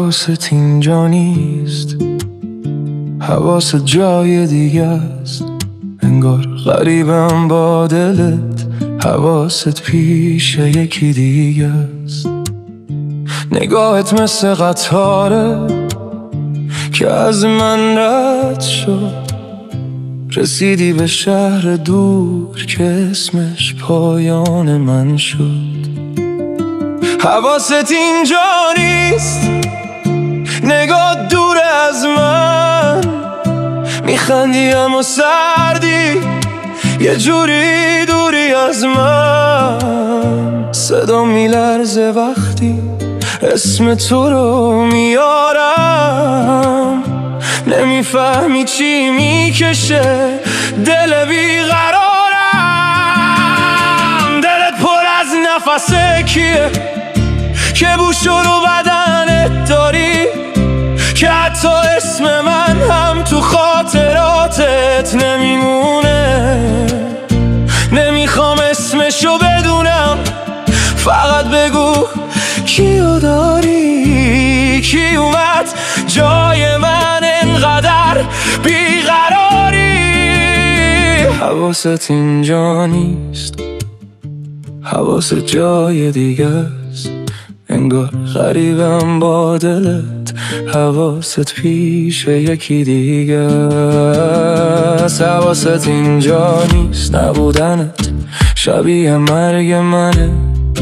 حواست اینجا نیست، حواست جای دیگه است. انگار غریبم با دلت، حواست پیش یکی دیگه است. نگاهت مثل قطاره که از من رد شد، رسیدی به شهر دور که اسمش پایان من شد. حواست اینجا نیست، نگاه دور از من، میخندی اما سردی، یه جوری دوری از من. صدا میلرزه وقتی اسم تو رو میارم، نمیفهمی چی میکشه دل بیقرارم. دلت پر از نفسه کیه که بوشو رو بدنت داری، که حتی اسم من هم تو خاطراتت نمیمونه. نمیخوام اسمشو بدونم، فقط بگو کیو داری، کی اومد جای من انقدر بیقراری. حواست اینجا نیست، حواست جای دیگه است. انگار غریبم با دلت، حواست پیش یکی دیگه است. حواست اینجا نیست، نبودنت شبیه مرگ منه.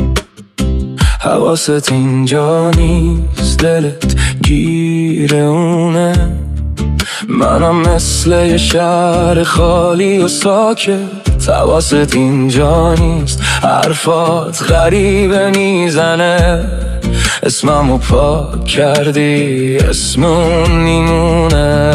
حواست اینجا نیست، دلت گیر اونه. منم مثل یه شهر خالی و ساکت. حواست اینجا نیست، حرفات غریبه میزنه. اسممو پاک کردی، اسمون میمونه.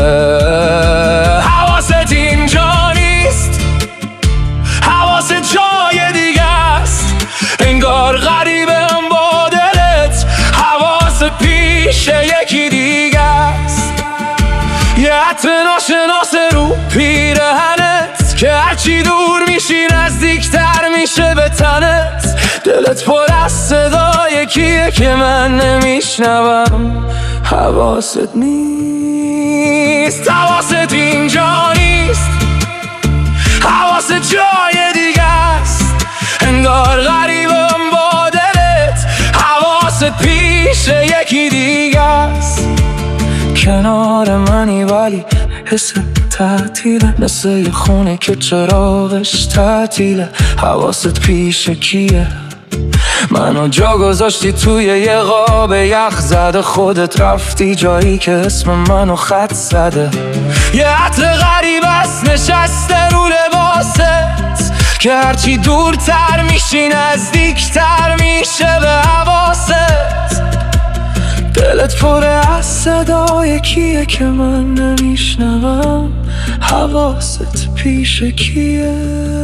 حواست اینجا نیست، حواست جای دیگه است. انگار غریبم با دلت، حواست پیش یکی دیگه است. یه عطر ناشناس رو پیرهنت که هرچی دور میشی نزدیکتر میشه به تنت. دلت پر از صدای کیه که من نمیشنوم. حواست نیست، حواست اینجا نیست، حواست جای دیگه است. انگار غریبم با دلت، حواست پیش یکی دیگه است. کنار منی ولی حس تعطیله، مثل یه خونه که چراغش تعطیله. حواست پیش کیه؟ منو جا گذاشتی توی یه قاب یخ زده، خودت رفتی جایی که اسم منو خط زده. یه عطر غریب است نشسته رو لباست که هرچی دورتر میشی نزدیکتر میشه به حواست. دلت پر از صدای کیه که من نمیشنوم. حواست پیش کیه؟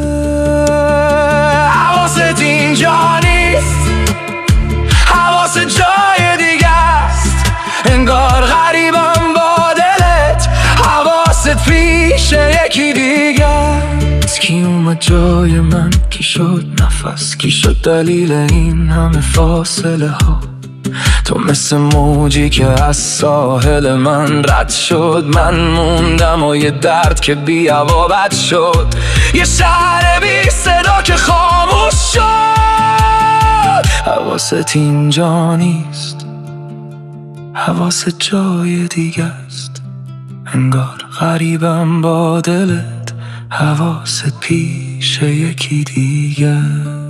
حواست اینجا نیست، حواست جای دیگه است. انگار غریبم با دلت، حواست پیش یکی دیگه است. کی اومد جای من، کی شد نفس، کی شد دلیل این همه فاصله ها. تو مثل موجی که از ساحل من رد شد، من موندم و یه درد که بی عواقب شد. یه شهر بی صدا که خاموش شد. حواست اینجا نیست، حواست جای دیگه است. انگار غریبم با دلت، حواست پیش یکی دیگه.